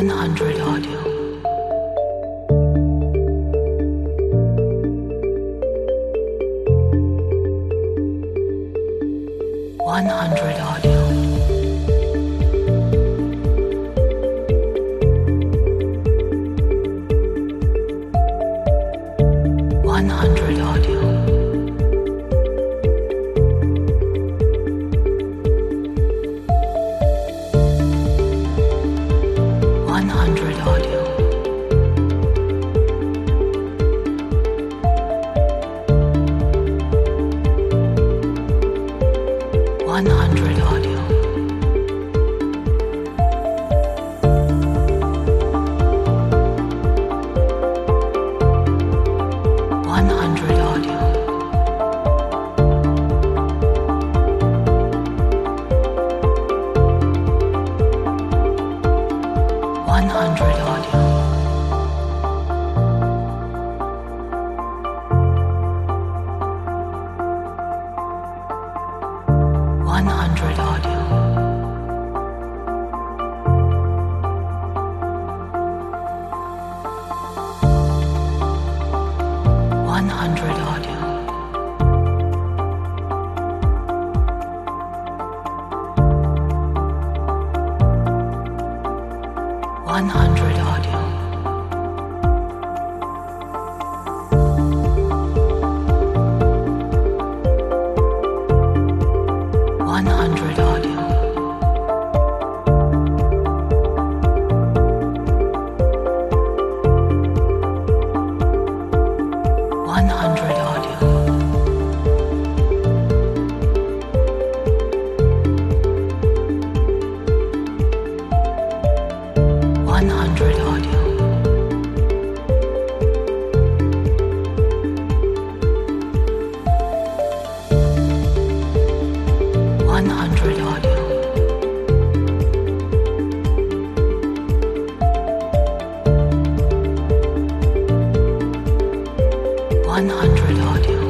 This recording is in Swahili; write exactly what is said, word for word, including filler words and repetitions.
one hundred audio. one hundred audio. one hundred audio. one hundred audio. one hundred audio. one hundred audio. one hundred audio. one hundred audio. one hundred audio. one hundred audio. one hundred audio. one hundred audio. one hundred audio. one hundred audio. one hundred audio.